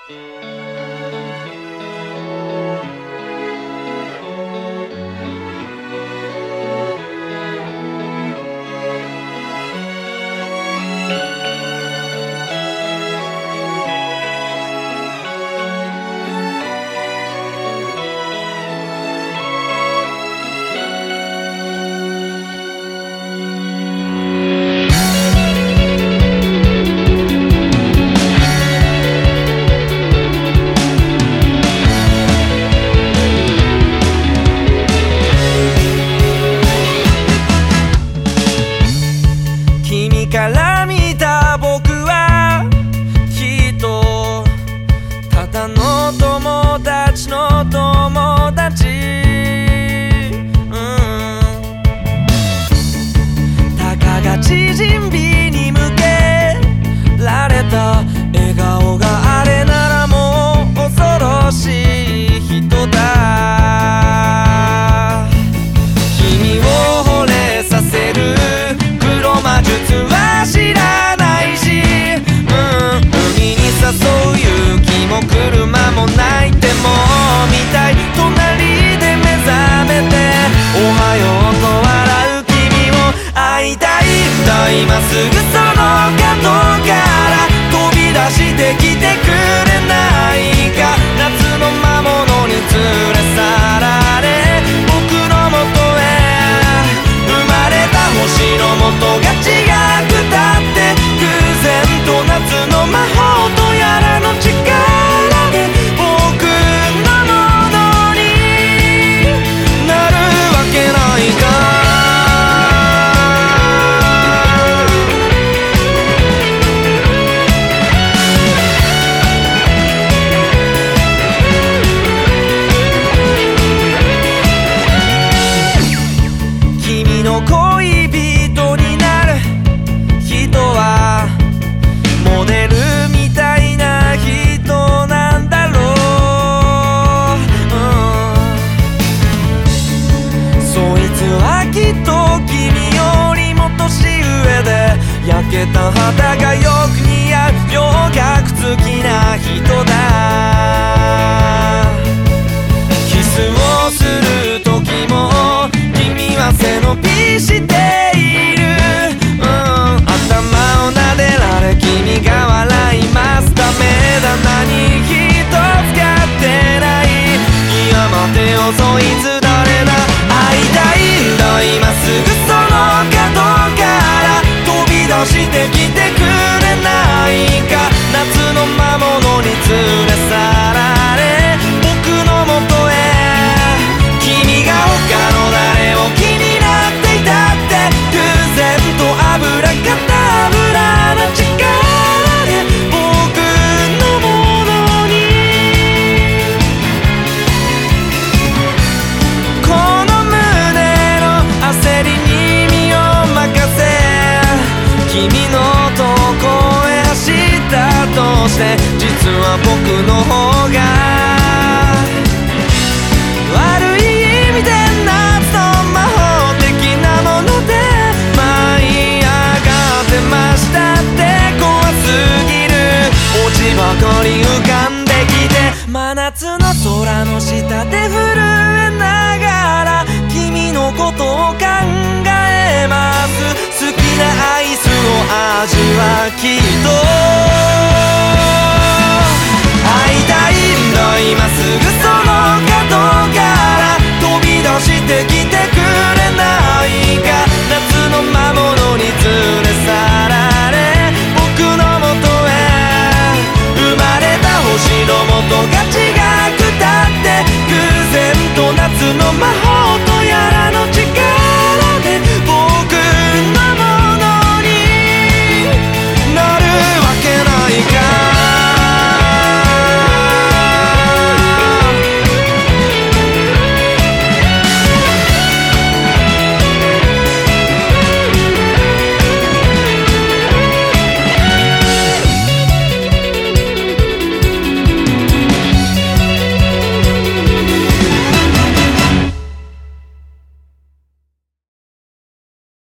から見た僕はきっとただの友達の友達、たかが縮日に向けられた笑顔があれならもう恐ろしい人だ。君を惚れさせる黒魔術は知らないし、海に誘う勇気も車もない。でも見たい隣で目覚めておはようと笑う君を会いたいんだ。今すぐその角から飛び出してきてくれないか。夏の魔物に連れ去られ僕のもとへ生まれた星の元が違くたって偶然と夏の魔法とやらの力で僕のものになるわけないか。君の恋人になる人はモデルみたいな人なんだろう、そいつはきっと君よりも年上で焼けた肌がよく似合う洋楽好きな人だ。キスをする時も君は背伸びしている、頭を撫でられ君が笑います。ダメだ何一つ買ってない。いや待てよそいつ誰だ。会いたいんだ今すぐその角から飛び出してきてくれないか。夏の魔物に連れ去られ僕のもとへ君が他の誰を気になっていたって偶然とアブラカタブラな力で僕のものにこの胸の焦りに身を任せ君のとこへ走ったとして実は僕の方が悪い意味で夏の魔法的なもので舞い上がってましたって怖すぎるオチばかり浮かんできて真夏の空の下で震えながら君のことを考えます。好きなアイスの味はきっと